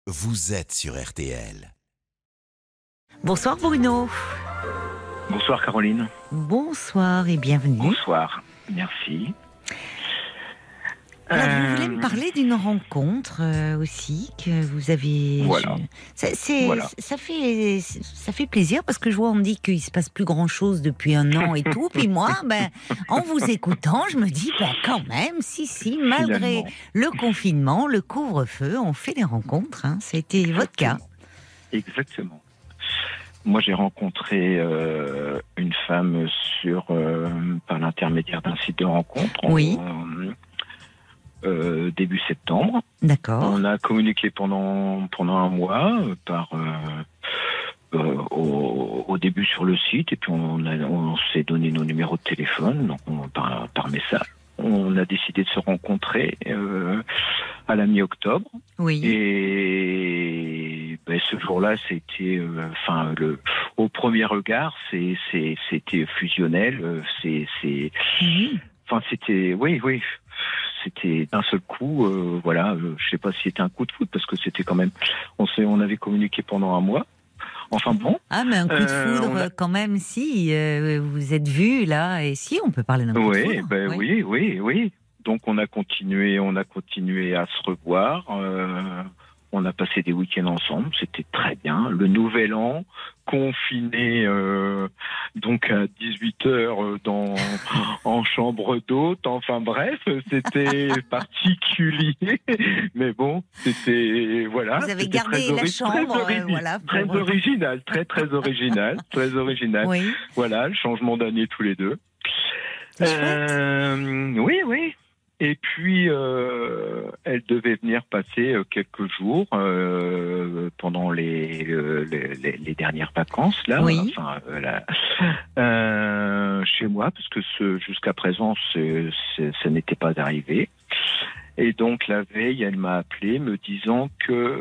vous êtes sur RTL. Bonsoir Bruno. Bonsoir Caroline. Bonsoir et bienvenue. Bonsoir, merci. Alors, vous voulez me parler d'une rencontre aussi que vous avez. Voilà. Voilà. Ça fait plaisir parce que je vois on me dit qu'il se passe plus grand chose depuis un an et tout. Puis moi, en vous écoutant, je me dis quand même, si, malgré le confinement, le couvre-feu, on fait des rencontres. Hein. Ça a été votre cas. Exactement. Moi, j'ai rencontré une femme par l'intermédiaire d'un site de rencontre. Oui. Début septembre. D'accord. On a communiqué pendant un mois au début sur le site, et puis on s'est donné nos numéros de téléphone, donc par message. On a décidé de se rencontrer à la mi-octobre. Oui. Et ce jour-là, c'était, au premier regard, c'était fusionnel. C'était, oui. C'était d'un seul coup, je sais pas si c'était un coup de foudre, parce que c'était quand même, on avait communiqué pendant un mois. Enfin bon. Ah, mais un coup de foudre quand même, si vous êtes vus là, et si on peut parler d'un coup de foudre. Oui. Donc on a continué à se revoir. On a passé des week-ends ensemble, c'était très bien. Le nouvel an, confiné donc à 18h en chambre d'hôte. Enfin bref, c'était particulier. Mais bon, c'était voilà. Vous avez gardé la chambre, très original, très original. Oui. Voilà, le changement d'année tous les deux. Oui. Et puis, elle devait venir passer quelques jours pendant les dernières vacances, là, oui. Chez moi, parce que jusqu'à présent, ça n'était pas arrivé. Et donc, la veille, elle m'a appelé me disant que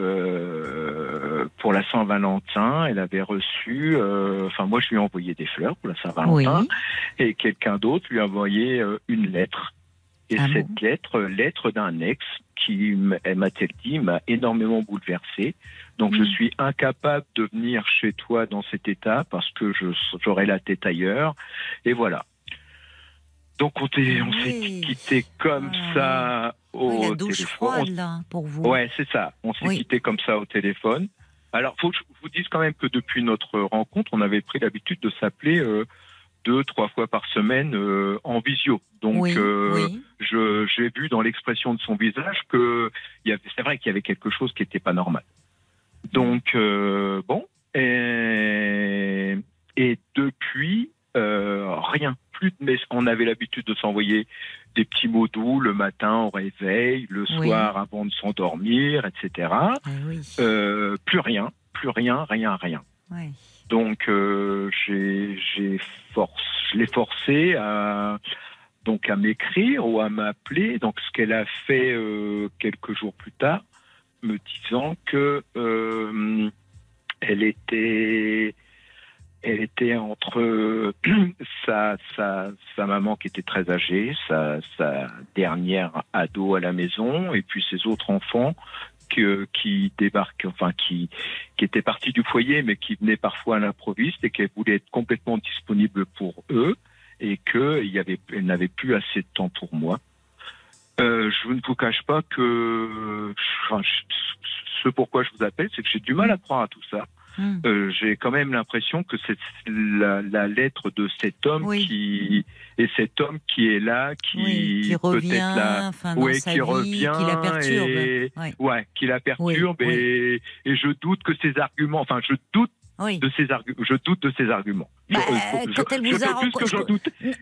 pour la Saint-Valentin, elle avait reçu... moi, je lui ai envoyé des fleurs pour la Saint-Valentin, et quelqu'un d'autre lui a envoyé une lettre. Et cette lettre d'un ex qui, m'a-t-elle dit, m'a énormément bouleversé. Donc je suis incapable de venir chez toi dans cet état parce que j'aurais la tête ailleurs. Et voilà. Donc on s'est quitté comme ça au téléphone. La douche froide, là, pour vous. Ouais, c'est ça. On s'est quitté comme ça au téléphone. Alors, faut que je vous dise quand même que depuis notre rencontre, on avait pris l'habitude de s'appeler 2-3 fois par semaine en visio. Donc, j'ai vu dans l'expression de son visage c'est vrai qu'il y avait quelque chose qui n'était pas normal. Donc, et depuis, rien. On avait l'habitude de s'envoyer des petits mots doux le matin au réveil, le soir avant de s'endormir, etc. Plus rien. Oui. Donc, je l'ai forcé à m'écrire ou à m'appeler. Donc, ce qu'elle a fait quelques jours plus tard, me disant que elle était entre sa maman qui était très âgée, sa dernière ado à la maison, et puis ses autres enfants qui débarquent, qui étaient partis du foyer, mais qui venaient parfois à l'improviste, et qu'elle voulait être complètement disponible pour eux, et qu'elle n'avait plus assez de temps pour moi. Je ne vous cache pas que ce pourquoi je vous appelle, c'est que j'ai du mal à croire à tout ça. J'ai quand même l'impression que c'est la lettre de cet homme qui est là, qui revient, peut-être là, dans sa vie, qui la perturbe, qui la perturbe, et je doute que ses arguments, je doute de ses arguments. Je doute de ses arguments. Quand elle vous a rencontré,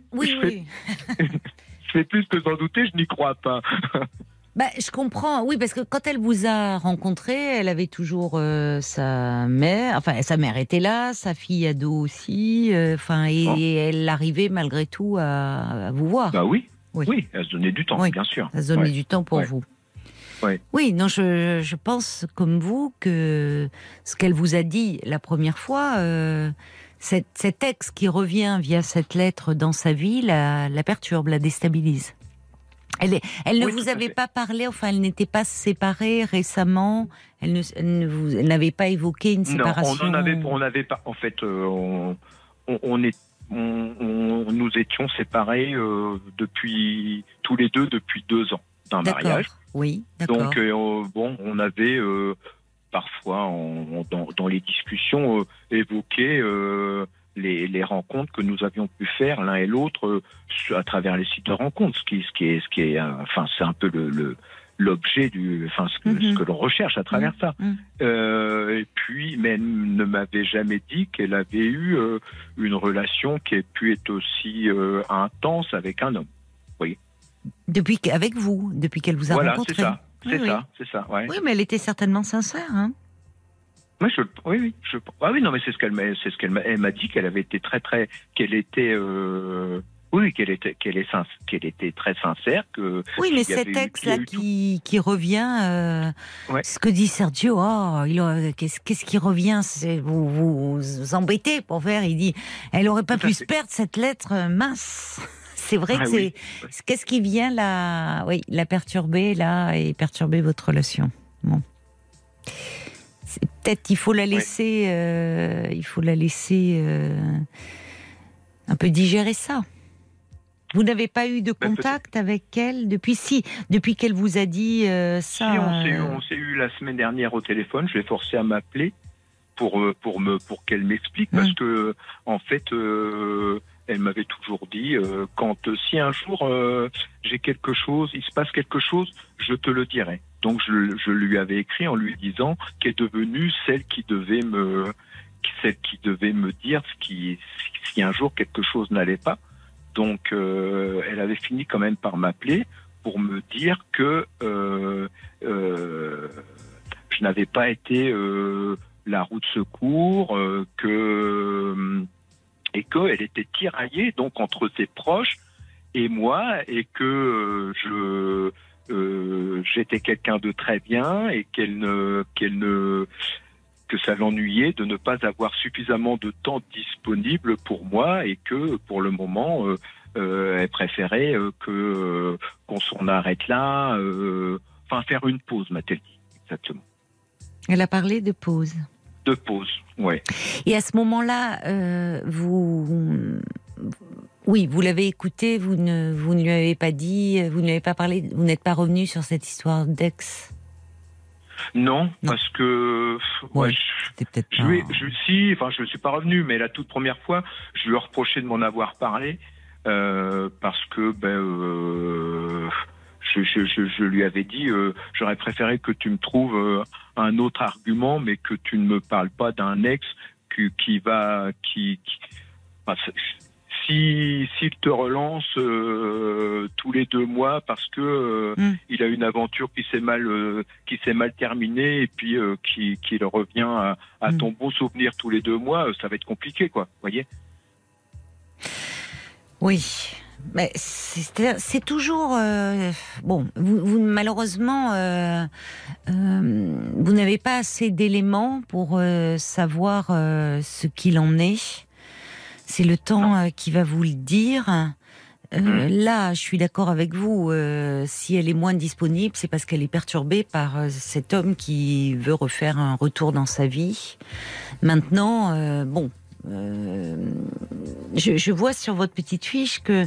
je fais plus que j'en doutais, je n'y crois pas. Je comprends, oui, parce que quand elle vous a rencontré, elle avait toujours sa mère, sa mère était là, sa fille ado aussi, et elle arrivait malgré tout à vous voir. Oui, elle se donnait du temps, bien sûr. Elle se donnait du temps pour vous. Oui, non, je pense comme vous que ce qu'elle vous a dit la première fois, cet ex qui revient via cette lettre dans sa vie la perturbe, la déstabilise. Elle ne Oui, vous tout à avait fait. pas parlé, enfin, elle n'était pas séparée récemment. Elle n'avait pas évoqué une Non, séparation. on avait pas. En fait, nous étions séparés depuis tous les deux depuis 2 ans d'un D'accord. mariage. Oui, d'accord. Donc on avait parfois dans les discussions évoqué les rencontres que nous avions pu faire l'un et l'autre à travers les sites de rencontres, ce qui est enfin c'est un peu l'objet ce que l'on recherche à travers ça. Et puis, mais elle ne m'avait jamais dit qu'elle avait eu une relation qui ait pu être aussi intense avec un homme. Oui. Avec vous, depuis qu'elle vous a Voilà, rencontré. c'est ça. Oui, C'est ça. Ouais. oui, mais elle était certainement sincère. Hein. Oui. Ah oui, non, mais c'est ce qu'elle m'a dit, qu'elle avait été qu'elle était très sincère. Oui, mais cet ex-là qui revient, ce que dit Sergio, qu'est-ce qui revient, vous embêtez pour faire, il dit, elle aurait pas pu se perdre cette lettre mince. C'est vrai que qu'est-ce qui vient la perturber là et perturber votre relation. Bon. Peut-être il faut la laisser, un peu digérer ça. Vous n'avez pas eu de contact avec elle depuis qu'elle vous a dit ça. Si, on s'est eu la semaine dernière au téléphone. Je l'ai forcé à m'appeler pour qu'elle m'explique parce que en fait elle m'avait toujours dit si un jour j'ai quelque chose, il se passe quelque chose, je te le dirai. Donc je lui avais écrit en lui disant qu'elle est devenue celle qui devait me dire si un jour quelque chose n'allait pas. Donc elle avait fini quand même par m'appeler pour me dire que je n'avais pas été la roue de secours, et qu'elle était tiraillée donc entre ses proches et moi, et que j'étais quelqu'un de très bien et que ça l'ennuyait de ne pas avoir suffisamment de temps disponible pour moi et que pour le moment elle préférait qu'on s'en arrête là, faire une pause, m'a-t-elle dit exactement. Elle a parlé de pause. De pause, ouais. Et à ce moment-là, vous l'avez écouté, vous ne lui avez pas dit, vous ne lui avez pas parlé, vous n'êtes pas revenu sur cette histoire d'ex. Non, parce que c'était peut-être pas... je ne suis pas revenu, mais la toute première fois, je lui ai reproché de m'en avoir parlé parce que je lui avais dit j'aurais préféré que tu me trouves un autre argument, mais que tu ne me parles pas d'un ex s'il te relance tous les 2 mois parce que il a une aventure qui s'est mal terminée et puis qu'il revient à ton bon souvenir tous les 2 mois, ça va être compliqué, quoi. Voyez. Oui. Mais c'est toujours bon. Vous malheureusement, vous n'avez pas assez d'éléments pour savoir ce qu'il en est. C'est le temps qui va vous le dire. Là, je suis d'accord avec vous. Si elle est moins disponible, c'est parce qu'elle est perturbée par cet homme qui veut refaire un retour dans sa vie. Maintenant, je vois sur votre petite fiche que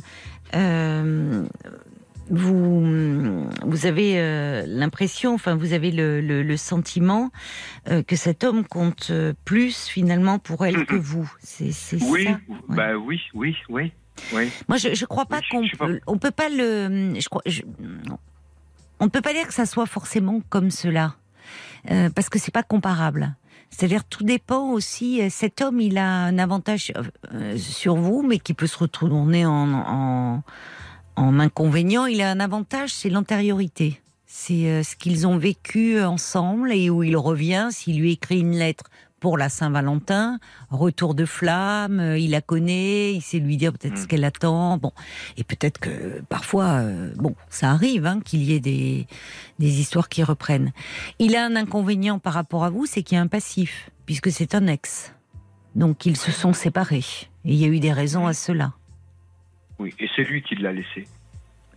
vous avez l'impression, vous avez le sentiment que cet homme compte plus finalement pour elle que vous. C'est oui, ça. Bah oui. Moi, je crois pas on peut pas on ne peut pas dire que ça soit forcément comme cela, parce que c'est pas comparable. C'est-à-dire, tout dépend aussi. Cet homme, il a un avantage sur vous, mais qui peut se retourner en inconvénient. Il a un avantage, c'est l'antériorité. C'est ce qu'ils ont vécu ensemble et où il revient. S'il lui écrit une lettre pour la Saint-Valentin, retour de flamme, il la connaît, il sait lui dire peut-être ce qu'elle attend. Bon, et peut-être que parfois, ça arrive qu'il y ait des histoires qui reprennent. Il a un inconvénient par rapport à vous, c'est qu'il y a un passif, puisque c'est un ex. Donc ils se sont séparés. Et il y a eu des raisons à cela. Oui, et c'est lui qui l'a laissé.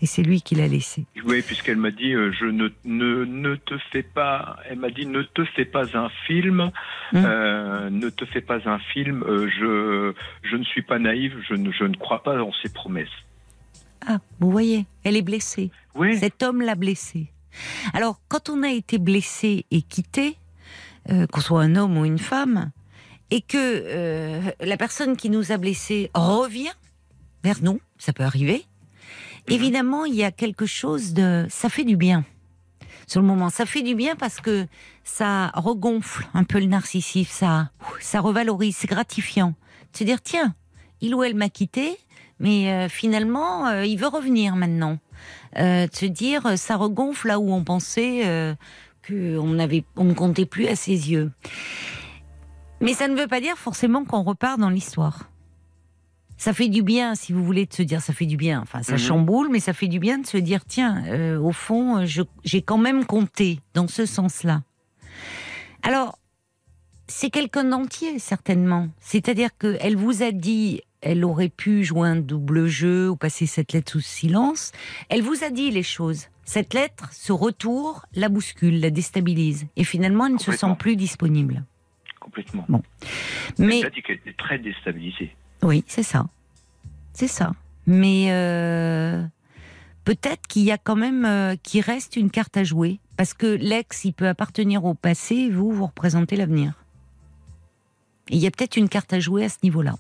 Et c'est lui qui l'a laissé. Oui, puisqu'elle m'a dit je ne te fais pas. Elle m'a dit ne te fais pas un film. Ne te fais pas un film. Je ne suis pas naïve. Je ne crois pas en ses promesses. Ah, vous voyez, elle est blessée. Oui. Cet homme l'a blessée. Alors, quand on a été blessé et quitté, qu'on soit un homme ou une femme, et que la personne qui nous a blessés revient vers nous, ça peut arriver. Évidemment, il y a quelque chose de... Ça fait du bien. Sur le moment, ça fait du bien parce que ça regonfle un peu le narcissisme, ça revalorise, c'est gratifiant. De se dire, tiens, il ou elle m'a quitté, mais finalement, il veut revenir maintenant. De se dire, ça regonfle là où on pensait qu'on ne comptait plus à ses yeux. Mais ça ne veut pas dire forcément qu'on repart dans l'histoire. Ça fait du bien, si vous voulez, de se dire, ça fait du bien. Enfin, ça chamboule, mais ça fait du bien de se dire, tiens, au fond, j'ai quand même compté dans ce sens-là. Alors, c'est quelqu'un d'entier, certainement. C'est-à-dire qu'elle vous a dit, elle aurait pu jouer un double jeu ou passer cette lettre sous silence. Elle vous a dit les choses. Cette lettre, ce retour, la bouscule, la déstabilise. Et finalement, elle ne se sent plus disponible. Complètement. Bon. Mais elle a dit qu'elle était très déstabilisée. Oui, c'est ça. C'est ça. Mais peut-être qu'il y a quand même qu'il reste une carte à jouer. Parce que l'ex, il peut appartenir au passé, vous représentez l'avenir. Et il y a peut-être une carte à jouer à ce niveau-là.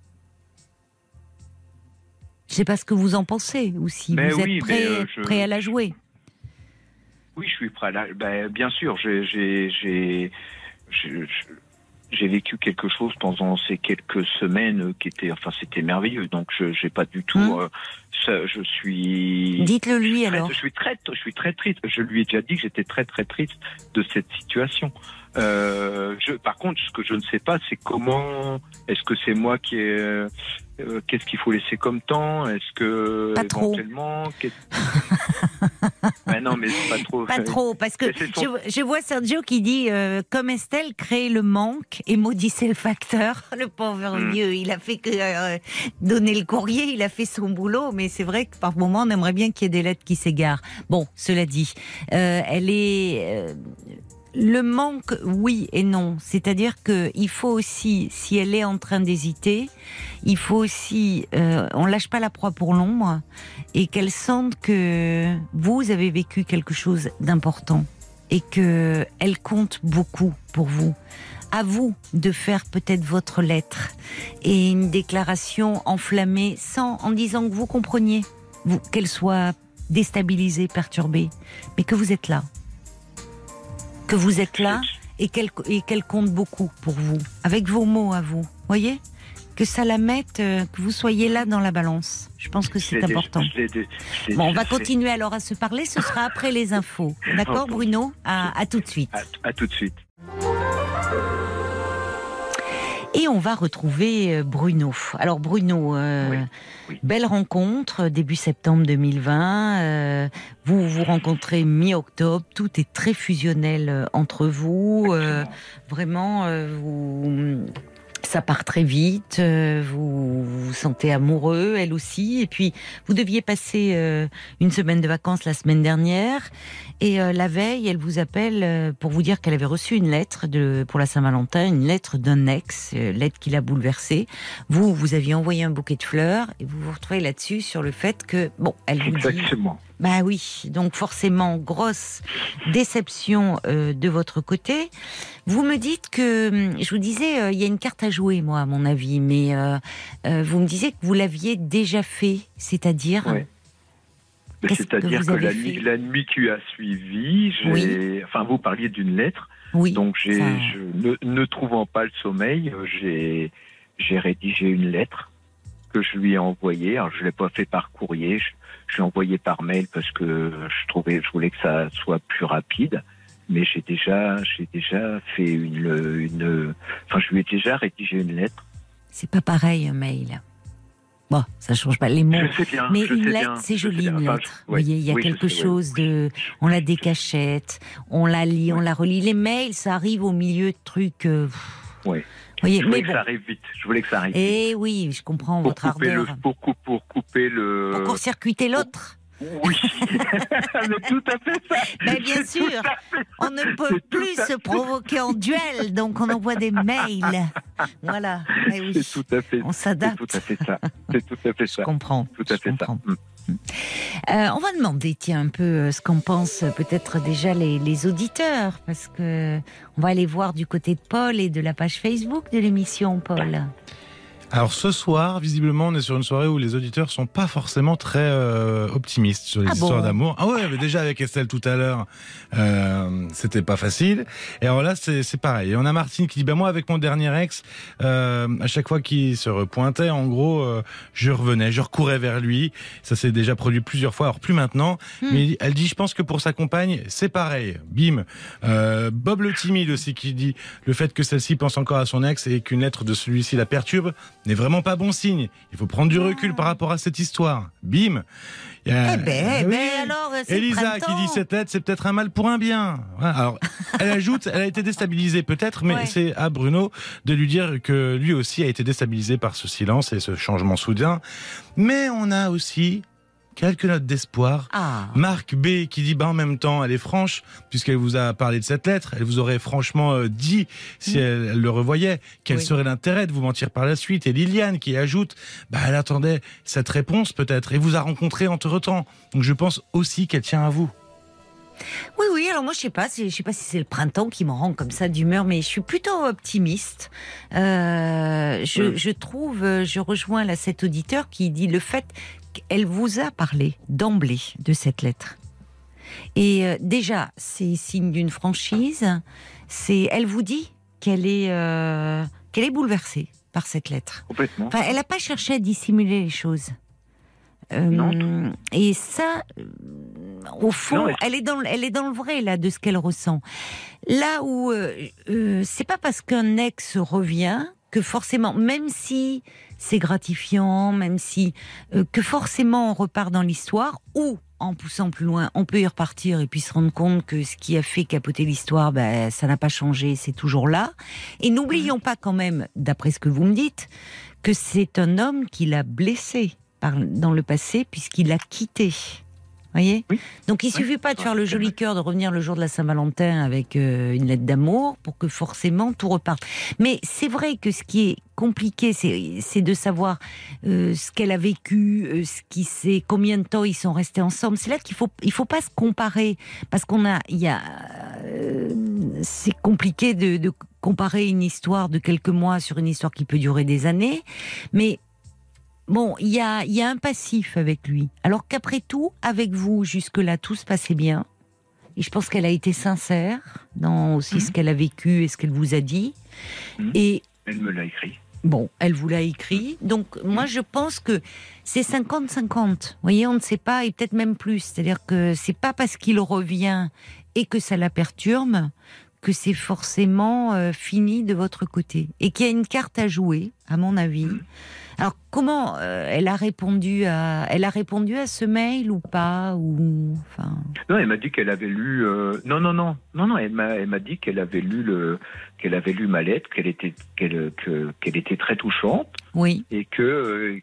Je ne sais pas ce que vous en pensez, ou si vous êtes prêt à la jouer. Oui, je suis prêt à la... bien sûr, j'ai vécu quelque chose pendant ces quelques semaines qui était, c'était merveilleux. Donc j'ai pas du tout, je suis. Dites-le lui alors. Je suis très triste. Je lui ai déjà dit que j'étais très très triste de cette situation. Par contre, ce que je ne sais pas, c'est comment. Est-ce que c'est moi qui ai. Qu'est-ce qu'il faut laisser comme temps? Est-ce que pas éventuellement non, mais c'est pas trop. Pas trop, parce que je vois Sergio qui dit comme Estelle, créer le manque et maudissez le facteur. Le pauvre vieux, il a fait que donner le courrier, il a fait son boulot, mais c'est vrai que par moment, on aimerait bien qu'il y ait des lettres qui s'égarent. Bon, cela dit, elle est. Le manque, oui et non. C'est-à-dire que il faut aussi, si elle est en train d'hésiter, il faut aussi, on lâche pas la proie pour l'ombre, et qu'elle sente que vous avez vécu quelque chose d'important et que elle compte beaucoup pour vous. À vous de faire peut-être votre lettre et une déclaration enflammée, en disant que vous compreniez, qu'elle soit déstabilisée, perturbée, mais que vous êtes là. Que vous êtes là et qu'elle compte beaucoup pour vous, avec vos mots à vous, voyez, que ça la mette, que vous soyez là dans la balance. Je pense que c'est important. Bon, on va continuer alors à se parler, ce sera après les infos. D'accord, Bruno? À tout de suite. À tout de suite. Et on va retrouver Bruno. Alors Bruno, belle rencontre, début septembre 2020. Vous vous rencontrez mi-octobre. Tout est très fusionnel entre vous. Vraiment, ça part très vite. Vous vous sentez amoureux, elle aussi. Et puis, vous deviez passer une semaine de vacances la semaine dernière. Et la veille, elle vous appelle pour vous dire qu'elle avait reçu une lettre pour la Saint-Valentin, une lettre d'un ex, lettre qui l'a bouleversée. Vous aviez envoyé un bouquet de fleurs et vous vous retrouvez là-dessus sur le fait que, elle vous dit... Exactement. Bah oui, donc forcément, grosse déception de votre côté. Vous me dites que, je vous disais, il y a une carte à jouer, moi, à mon avis, mais vous me disiez que vous l'aviez déjà fait, c'est-à-dire... Ouais. C'est-à-dire que la nuit qui a suivi, vous parliez d'une lettre, donc ne trouvant pas le sommeil, j'ai rédigé une lettre que je lui ai envoyée. Alors je l'ai pas fait par courrier, je l'ai envoyé par mail parce que je voulais que ça soit plus rapide. Mais j'ai déjà fait je lui ai déjà rédigé une lettre. C'est pas pareil un mail. Bon, ça change pas les mots. Je sais bien. Mais une lettre, c'est joli, une lettre. Vous voyez, il y a quelque chose de... On la décachette, on la lit, on la relit. Les mails, ça arrive au milieu de trucs... Oui. Voyez, je voulais que ça arrive vite. Eh oui, je comprends votre ardeur. Pour couper le... Pour court-circuiter l'autre. Oui, mais tout à fait ça. Mais bien C'est tout sûr, à fait ça. on ne peut C'est plus tout à se fait- provoquer en duel, donc on envoie des mails. Voilà. Eh oui. C'est tout à fait. On C'est s'adapte. tout à fait ça. C'est tout à fait Je ça. comprends. Tout à je fait ça. comprends. On va demander, tiens, un peu ce qu'en pensent peut-être déjà les auditeurs, parce que on va aller voir du côté de Paul et de la page Facebook de l'émission, Paul. Alors ce soir, visiblement, on est sur une soirée où les auditeurs sont pas forcément très optimistes sur les Ah histoires bon d'amour. Ah ouais, mais déjà avec Estelle tout à l'heure, c'était pas facile. Et alors là, c'est pareil. Et on a Martine qui dit, bah moi avec mon dernier ex, à chaque fois qu'il se repointait, en gros, je revenais, je recourais vers lui. Ça s'est déjà produit plusieurs fois. Alors plus maintenant, mais elle dit, je pense que pour sa compagne, c'est pareil. Bim. Bob le timide aussi qui dit, le fait que celle-ci pense encore à son ex et qu'une lettre de celui-ci la perturbe n'est vraiment pas bon signe. Il faut prendre du recul par rapport à cette histoire. Bim. Il y a- Oui. Alors, c'est le Elisa qui printemps. dit cette lettre, c'est peut-être un mal pour un bien. Voilà. Alors, elle ajoute, elle a été déstabilisée peut-être, mais Ouais. c'est à Bruno de lui dire que lui aussi a été déstabilisé par ce silence et ce changement soudain. Mais on a aussi quelques notes d'espoir. Ah. Marc B qui dit, en même temps, elle est franche, puisqu'elle vous a parlé de cette lettre. Elle vous aurait franchement dit, si elle le revoyait, quel Oui. serait l'intérêt de vous mentir par la suite. Et Liliane qui ajoute, elle attendait cette réponse peut-être, et vous a rencontré entre-temps. Donc je pense aussi qu'elle tient à vous. Oui, alors moi je sais pas si c'est le printemps qui me rend comme ça d'humeur, mais je suis plutôt optimiste. Je trouve, je rejoins là cet auditeur qui dit le fait qu'elle vous a parlé d'emblée de cette lettre. Et déjà, c'est signe d'une franchise. Elle vous dit qu'elle est bouleversée par cette lettre. Complètement. Enfin, elle n'a pas cherché à dissimuler les choses. Non. Et ça, au fond, Non, elle est dans le vrai là de ce qu'elle ressent. Là où c'est pas parce qu'un ex revient que forcément, même si c'est gratifiant, même si que forcément on repart dans l'histoire, ou en poussant plus loin, on peut y repartir et puis se rendre compte que ce qui a fait capoter l'histoire, ça n'a pas changé, c'est toujours là. Et n'oublions pas quand même, d'après ce que vous me dites, que c'est un homme qui l'a blessé dans le passé puisqu'il l'a quitté. Voyez ? Oui. Donc il suffit pas de faire le joli cœur, de revenir le jour de la Saint-Valentin avec une lettre d'amour pour que forcément tout reparte. Mais c'est vrai que ce qui est compliqué, c'est de savoir ce qu'elle a vécu, combien de temps ils sont restés ensemble. C'est là qu'il faut pas se comparer parce c'est compliqué de comparer une histoire de quelques mois sur une histoire qui peut durer des années, mais bon, il y a un passif avec lui. Alors qu'après tout, avec vous, jusque-là, tout se passait bien. Et je pense qu'elle a été sincère dans aussi ce qu'elle a vécu et ce qu'elle vous a dit. Et Elle me l'a écrit. bon, elle vous l'a écrit. Donc, moi, je pense que c'est 50-50. Vous voyez, on ne sait pas, et peut-être même plus. C'est-à-dire que c'est pas parce qu'il revient et que ça la perturbe que c'est forcément fini de votre côté. Et qu'il y a une carte à jouer, à mon avis. Alors, comment elle a répondu à ce mail ou pas, ou enfin. Non, elle m'a dit qu'elle avait lu. Non. Elle m'a dit qu'elle avait lu ma lettre, qu'elle était très touchante Oui. et qu'elle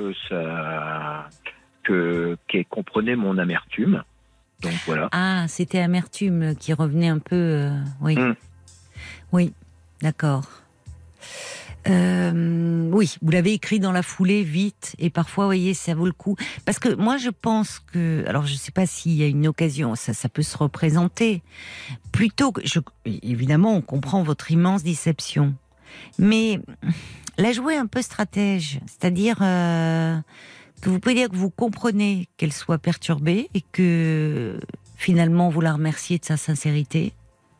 comprenait mon amertume. Donc voilà. Ah, c'était amertume qui revenait un peu. Oui. Oui, d'accord. Oui, vous l'avez écrit dans la foulée, vite, et parfois, vous voyez, ça vaut le coup. Parce que moi, je pense que, alors je ne sais pas s'il y a une occasion, ça peut se représenter, plutôt que, évidemment, on comprend votre immense déception, mais la jouer un peu stratège, c'est-à-dire que vous pouvez dire que vous comprenez qu'elle soit perturbée et que finalement vous la remerciez de sa sincérité,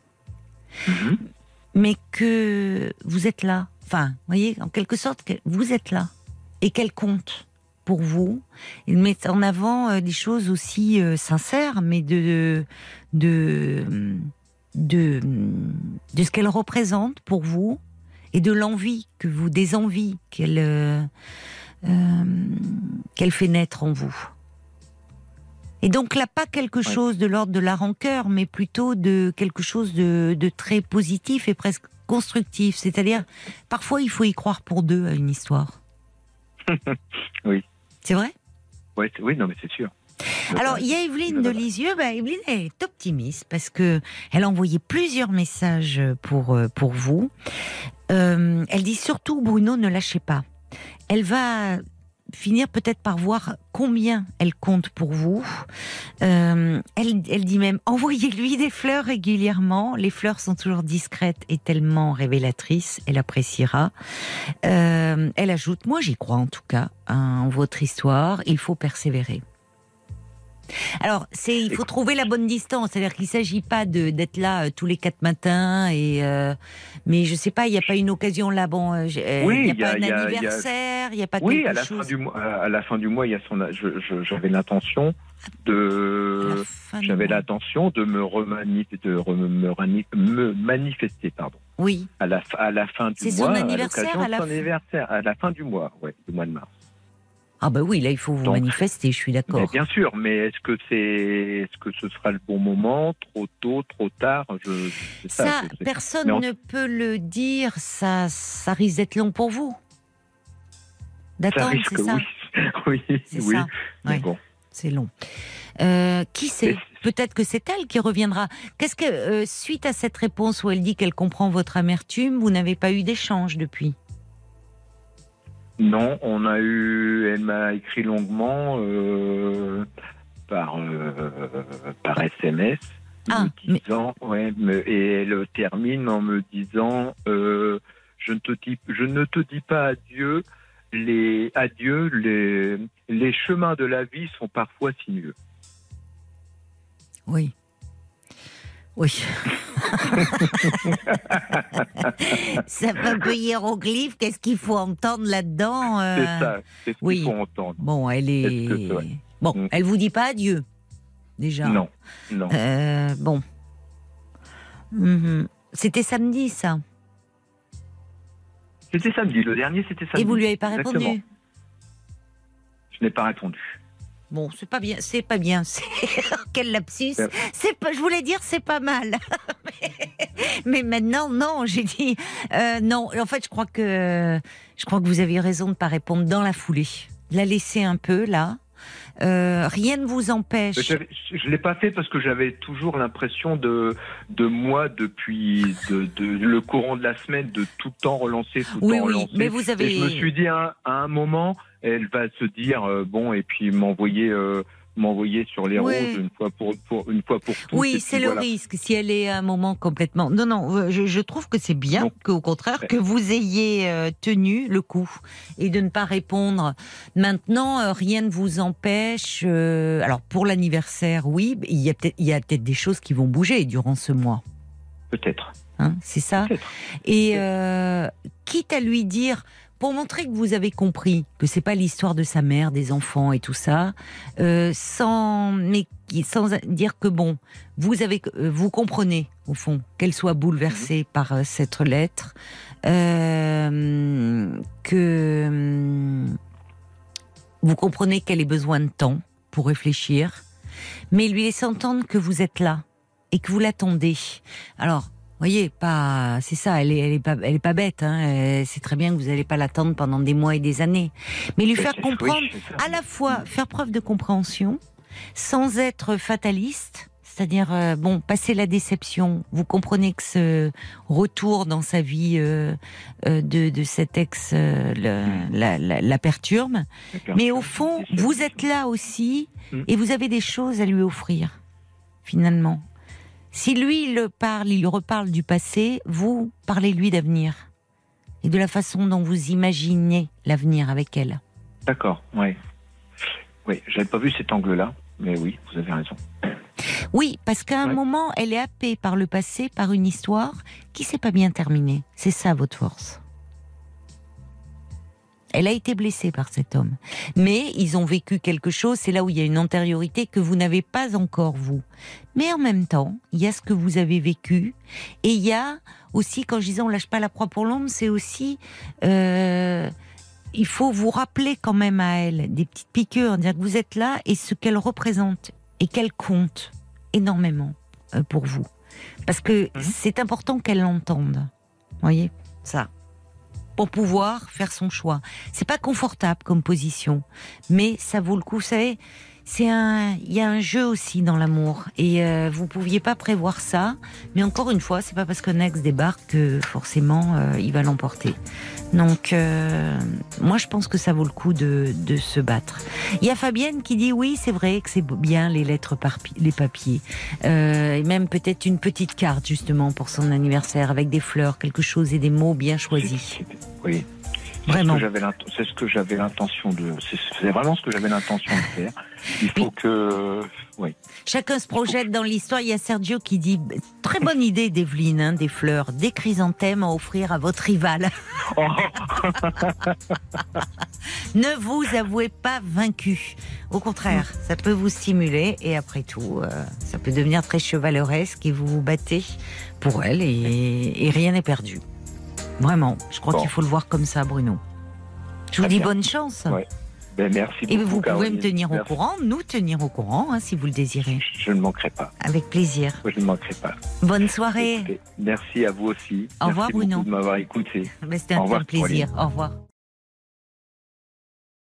mais que vous êtes là. Enfin, vous voyez, en quelque sorte, vous êtes là et qu'elle compte pour vous. Il met en avant des choses aussi sincères, mais de ce qu'elle représente pour vous et de l'envie des envies qu'elle fait naître en vous. Et donc là, pas quelque chose de l'ordre de la rancœur, mais plutôt de quelque chose de très positif et presque constructif. C'est-à-dire, parfois, il faut y croire pour deux à une histoire. Oui. C'est vrai ? Oui, non, mais c'est sûr. Alors, il y a Evelyne de Lisieux. Evelyne, elle est optimiste parce que elle a envoyé plusieurs messages pour vous. Elle dit surtout, Bruno, ne lâchez pas. Elle va finir peut-être par voir combien elle compte pour vous. Elle dit même, envoyez-lui des fleurs régulièrement. Les fleurs sont toujours discrètes et tellement révélatrices. Elle appréciera. Elle ajoute, moi j'y crois en tout cas, en votre histoire. Il faut persévérer. Alors, il faut trouver la bonne distance. C'est-à-dire qu'il ne s'agit pas d'être là tous les 4 matins. Mais je ne sais pas, il n'y a pas une occasion là. Bon, il n'y a pas un anniversaire, il n'y a pas quelque chose. Oui, à la fin du mois, il y a j'avais l'intention de me manifester, pardon. Oui. À la fin du mois. C'est son anniversaire à la fin du mois, ouais, du mois de mars. Ah ben oui, là il faut vous manifester, je suis d'accord. Bien sûr, mais est-ce que ce sera le bon moment, trop tôt, trop tard? Personne ne peut le dire, ça risque d'être long pour vous. D'attendre, c'est ça? Oui, c'est oui. Ça. Mais ouais. bon. C'est long. Qui sait? Peut-être que c'est elle qui reviendra. Qu'est-ce que, suite à cette réponse où elle dit qu'elle comprend votre amertume, vous n'avez pas eu d'échange depuis? Non, elle m'a écrit longuement par SMS, et elle termine en me disant je ne te dis pas adieu, les chemins de la vie sont parfois sinueux. Oui. Oui. Ça fait un peu hiéroglyphe. Qu'est-ce qu'il faut entendre là-dedans? C'est ça. C'est ce qu'il faut entendre. Bon, elle vous dit pas adieu, déjà. Non. Bon. C'était samedi, ça. C'était samedi. Le dernier, c'était samedi. Et vous lui avez pas Exactement. répondu? Je n'ai pas répondu. Bon, c'est pas bien. Quel lapsus. Je voulais dire c'est pas mal. mais maintenant, non, j'ai dit non. En fait, je crois que vous avez raison de pas répondre dans la foulée. La laisser un peu là. Rien ne vous empêche. Je l'ai pas fait parce que j'avais toujours l'impression de moi depuis le courant de la semaine de tout le temps relancer, relancer. Mais vous avez. Et je me suis dit à un moment, elle va se dire et puis m'envoyer sur les roses une fois pour toutes. Oui, c'est le risque si elle est à un moment complètement. Non, je trouve que c'est bien qu'au contraire que vous ayez tenu le coup et de ne pas répondre. Maintenant, rien ne vous empêche. Alors pour l'anniversaire, oui, il y a peut-être des choses qui vont bouger durant ce mois. Peut-être. C'est ça. Peut-être. Et quitte à lui dire. Pour montrer que vous avez compris que c'est pas l'histoire de sa mère, des enfants et tout ça, sans dire que vous comprenez au fond qu'elle soit bouleversée par cette lettre, que vous comprenez qu'elle ait besoin de temps pour réfléchir, mais lui laisser entendre que vous êtes là et que vous l'attendez. Alors. Voyez, c'est ça, elle est pas bête, hein. C'est très bien que vous n'allez pas l'attendre pendant des mois et des années. Mais lui faire comprendre, à la fois, faire preuve de compréhension, sans être fataliste, c'est-à-dire, passer la déception. Vous comprenez que ce retour dans sa vie, de cet ex, la perturbe. Mais au fond, vous êtes là aussi, et vous avez des choses à lui offrir, finalement. Si lui, il reparle du passé, vous parlez-lui d'avenir. Et de la façon dont vous imaginez l'avenir avec elle. D'accord, oui. Oui, j'avais pas vu cet angle-là, mais oui, vous avez raison. Oui, parce qu'à un moment, elle est happée par le passé, par une histoire qui s'est pas bien terminée. C'est ça votre force. Elle a été blessée par cet homme. Mais ils ont vécu quelque chose, c'est là où il y a une antériorité que vous n'avez pas encore, vous. Mais en même temps, il y a ce que vous avez vécu. Et il y a aussi, quand je disais on lâche pas la proie pour l'ombre, c'est aussi... il faut vous rappeler quand même à elle des petites piqûres, dire que vous êtes là et ce qu'elle représente et qu'elle compte énormément pour vous. Parce que c'est important qu'elle l'entende. Vous voyez, ça. Pour pouvoir faire son choix. C'est pas confortable comme position, mais ça vaut le coup. Vous savez, il y a un jeu aussi dans l'amour et vous pouviez pas prévoir ça, mais encore une fois, c'est pas parce qu'un ex débarque que forcément il va l'emporter. Donc moi je pense que ça vaut le coup de se battre. Il y a Fabienne qui dit oui, c'est vrai que c'est bien les lettres les papiers et même peut-être une petite carte justement pour son anniversaire avec des fleurs, quelque chose et des mots bien choisis. Oui. Vraiment. C'est ce que j'avais l'intention de. C'est vraiment ce que j'avais l'intention de faire. Il faut que. Oui. Chacun se projette dans l'histoire. Il y a Sergio qui dit très bonne idée d'Evelyne, hein, des fleurs, des chrysanthèmes à offrir à votre rival. Oh. Ne vous avouez pas vaincu. Au contraire, ça peut vous stimuler et après tout, ça peut devenir très chevaleresque et vous vous battez pour elle et rien n'est perdu. Vraiment, je crois qu'il faut le voir comme ça, Bruno. Je vous dis bonne chance. Ouais. Ben, merci beaucoup. Et vous pouvez Caroline. me tenir au courant, nous tenir au courant, hein, si vous le désirez. Je ne manquerai pas. Avec plaisir. Je ne manquerai pas. Bonne soirée. Écoutez, merci à vous aussi. Au revoir, merci Bruno. beaucoup de m'avoir écouté. C'était un plaisir. Au revoir.